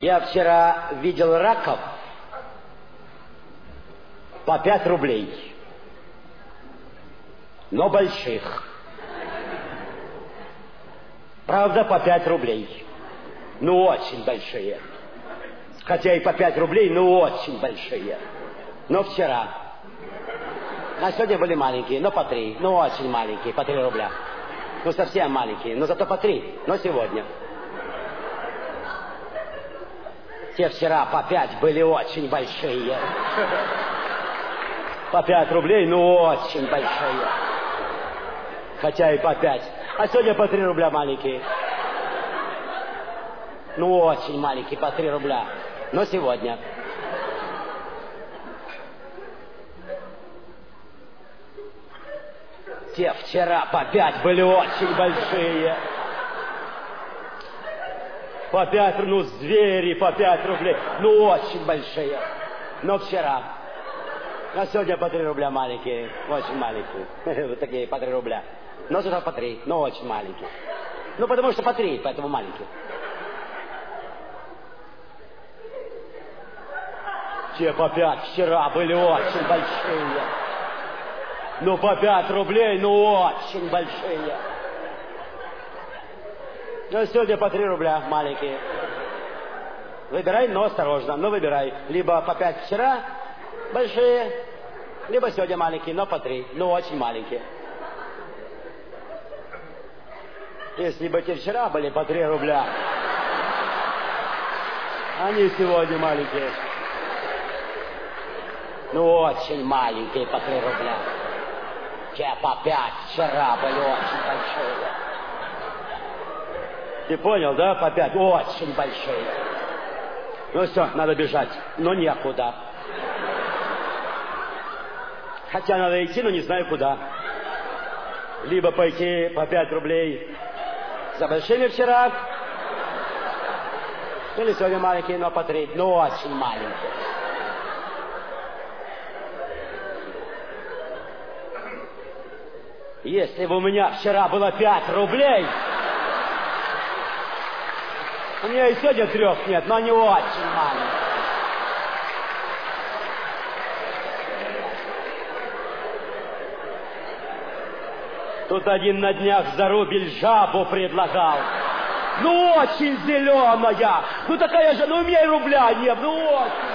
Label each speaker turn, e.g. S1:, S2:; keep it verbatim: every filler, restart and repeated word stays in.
S1: Я вчера видел раков по пять рублей, но больших. Правда, по пять рублей. Ну, очень большие. Хотя и по пять рублей, но очень большие. Но вчера. А сегодня были маленькие, но по три. Ну, очень маленькие, по три рубля. Ну, совсем маленькие, но зато по три. Но сегодня. Те вчера по пять были очень большие. По пять рублей, ну, очень большие. Хотя и по пять. А сегодня по три рубля маленькие. Ну, очень маленькие, по три рубля. Но сегодня. Те вчера по пять были очень большие. По пять, ну, звери, по пять рублей. Ну, очень большие. Но вчера. А сегодня по три рубля маленькие. Очень маленькие. Вот такие по три рубля. Но сюда по три. Но очень маленькие. Ну, потому что по три, поэтому маленькие. Те по пять вчера были очень большие. Ну, по пять рублей, ну, очень большие. Ну, сегодня по три рубля маленькие. Выбирай, но осторожно. Ну, выбирай. Либо по пять вчера большие, либо сегодня маленькие, но по три. Ну, очень маленькие. Если бы те вчера были по три рубля, они сегодня маленькие. Ну, очень маленькие по три рубля. Те по пять вчера были очень большие. Ты понял, да? По пять. Очень большие. Ну все, надо бежать. Но некуда. Хотя надо идти, но не знаю куда. Либо пойти по пять рублей за большими вчера. Или сегодня маленькие, но по три. Ну, очень маленькие. Если бы у меня вчера было пять рублей... У меня и сегодня трех нет, но они очень маленькие. Тут один на днях за рубль жабу предлагал. Ну, очень зеленая. Ну, такая же, ну, у меня и рубля нет. Ну, очень.